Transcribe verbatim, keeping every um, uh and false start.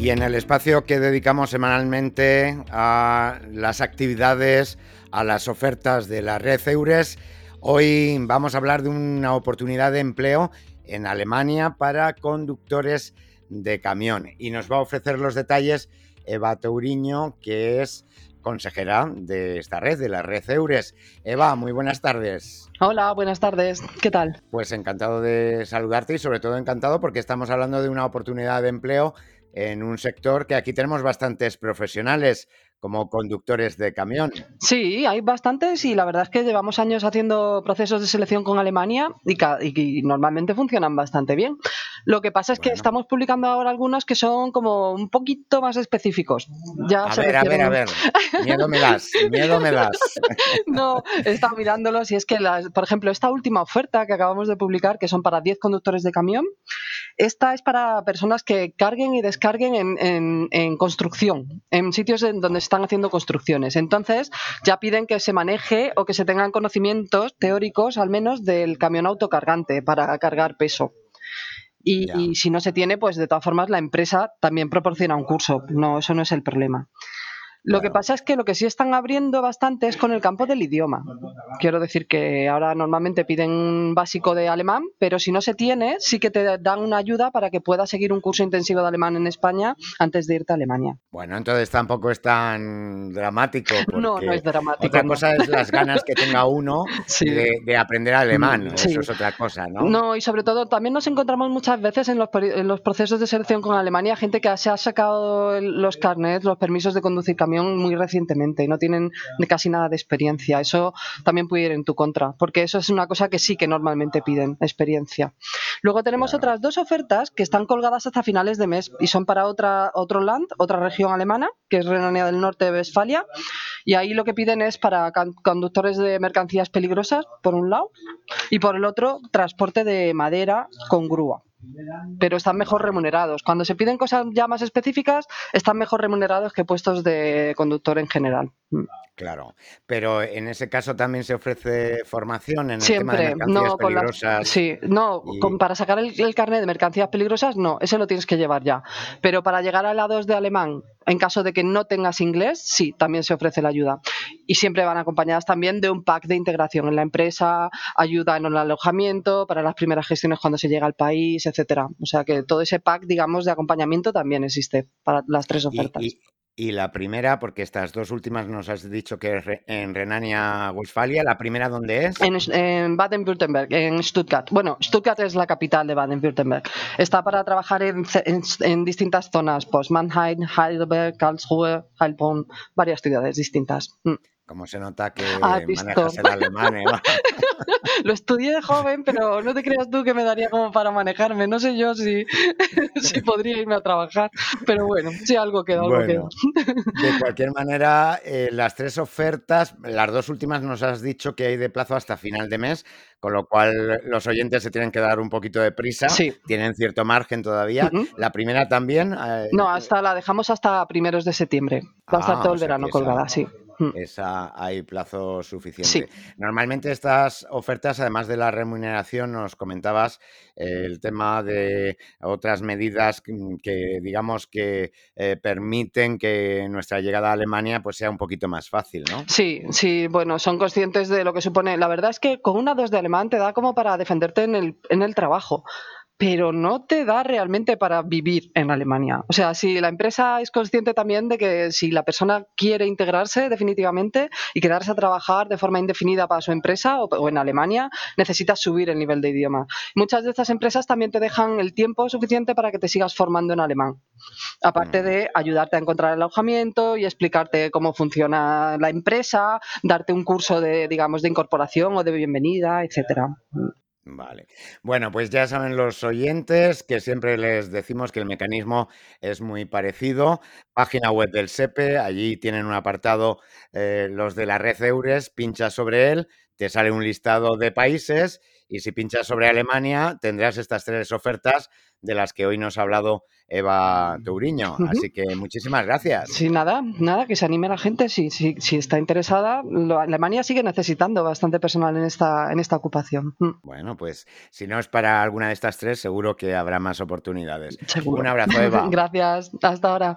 Y en el espacio que dedicamos semanalmente a las actividades, a las ofertas de la red EURES, hoy vamos a hablar de una oportunidad de empleo en Alemania para conductores de camión. Y nos va a ofrecer los detalles Eva Touriño, que es consejera de esta red, de la red EURES. Eva, muy buenas tardes. Hola, buenas tardes. ¿Qué tal? Pues encantado de saludarte y sobre todo encantado porque estamos hablando de una oportunidad de empleo en un sector que aquí tenemos bastantes profesionales como conductores de camión. Sí, hay bastantes y la verdad es que llevamos años haciendo procesos de selección con Alemania y, ca- y- y normalmente funcionan bastante bien. Lo que pasa es que Bueno, estamos publicando ahora algunos que son como un poquito más específicos. Ya a se ver, a ver, a refieren. ver. Miedo me das, miedo me das. No, he estado mirándolos y es que, las, por ejemplo, esta última oferta que acabamos de publicar, que son para diez conductores de camión, esta es para personas que carguen y descarguen en, en- en construcción, en sitios en donde se están haciendo construcciones. Entonces, ya piden que se maneje o que se tengan conocimientos teóricos, al menos, del camión autocargante para cargar peso. Y, Ya. y si no se tiene, pues de todas formas la empresa también proporciona un curso. No, eso no es el problema. Lo que Claro. pasa es que lo que sí están abriendo bastante es con el campo del idioma. Quiero decir que ahora normalmente piden un básico de alemán, pero si no se tiene, sí que te dan una ayuda para que puedas seguir un curso intensivo de alemán en España antes de irte a Alemania. Bueno, entonces tampoco es tan dramático No, no porque es dramático, otra no. cosa es las ganas que tenga uno Sí, de, de aprender alemán. mm, Eso sí. es otra cosa, ¿no? No, y sobre todo también nos encontramos muchas veces en los, peri- en los procesos de selección con Alemania gente que se ha sacado el- los carnets, los permisos de conducir camión muy recientemente y no tienen ni casi nada de experiencia. Eso también puede ir en tu contra, porque eso es una cosa que sí que normalmente piden, experiencia. Luego tenemos Claro. otras dos ofertas que están colgadas hasta finales de mes y son para otra, otro land, otra región alemana, que es Renania del Norte de Westfalia, y ahí lo que piden es para can- conductores de mercancías peligrosas, por un lado, y por el otro, transporte de madera con grúa. Pero están mejor Vale. remunerados. Cuando se piden cosas ya más específicas, están mejor remunerados que puestos de conductor en general. Mm. Claro, pero en ese caso también se ofrece formación en el tema de Siempre, mercancías no con las. peligrosas Sí, no, y con- para sacar el, el carnet de mercancías peligrosas, no, ese lo tienes que llevar ya. Pero para llegar a la dos de alemán, en caso de que no tengas inglés, sí, también se ofrece la ayuda. Y siempre van acompañadas también de un pack de integración en la empresa, ayuda en el alojamiento, para las primeras gestiones cuando se llega al país, etcétera. O sea que todo ese pack, digamos, de acompañamiento también existe para las tres y, ofertas. y- y la primera, porque estas dos últimas nos has dicho que es re- en Renania-Westfalia, ¿la primera dónde es? En, en Baden-Württemberg, en Stuttgart. Bueno, Stuttgart es la capital de Baden-Württemberg. Está para trabajar en, en- en distintas zonas, pues Mannheim, Heidelberg, Karlsruhe, Heilbronn, varias ciudades distintas. Mm. Como se nota Ah, que visto. manejas el alemán, Eva. Lo estudié de joven, pero no te creas tú que me daría como para manejarme. No sé yo si, si podría irme a trabajar, pero bueno, sí, algo queda, algo queda. Bueno, de cualquier manera, eh, las tres ofertas, las dos últimas nos has dicho que hay de plazo hasta final de mes, con lo cual los oyentes se tienen que dar un poquito de prisa, Sí. tienen cierto margen todavía. Ujú. La primera también, eh, No, hasta la dejamos hasta primeros de septiembre. Va a estar ah, todo o el sea verano que esa, colgada, sí. Mm. esa hay plazo Sí. suficiente. Normalmente estas ofertas, además de la remuneración, nos comentabas eh, el tema de otras medidas que, que, digamos que eh, permiten que nuestra llegada a Alemania pues sea un poquito más fácil, ¿no? Sí, sí, bueno, son conscientes de lo que supone. La verdad es que con una dos de alemán te da como para defenderte en el, en el trabajo, pero no te da realmente para vivir en Alemania. O sea, si la empresa es consciente también de que si la persona quiere integrarse definitivamente y quedarse a trabajar de forma indefinida para su empresa o, o en Alemania, necesita subir el nivel de idioma. Muchas de estas empresas también te dejan el tiempo suficiente para que te sigas formando en alemán. Aparte Mm. de ayudarte a encontrar el alojamiento y explicarte cómo funciona la empresa, darte un curso de, digamos, de incorporación o de bienvenida, etcétera. Vale. Bueno, pues ya saben los oyentes que siempre les decimos que el mecanismo es muy parecido. Página web del SEPE, allí tienen un apartado, eh, los de la red EURES, pincha sobre él, te sale un listado de países y si pinchas sobre Alemania tendrás estas tres ofertas de las que hoy nos ha hablado Eva Touriño. Ujú. Así que muchísimas gracias. Sí, nada, nada, que se anime la gente si, si, si está interesada. Lo- Alemania sigue necesitando bastante personal en esta, en esta ocupación. Mm, Bueno, pues si no es para alguna de estas tres, seguro que habrá más oportunidades. Un seguro. abrazo, Eva. Gracias, hasta ahora.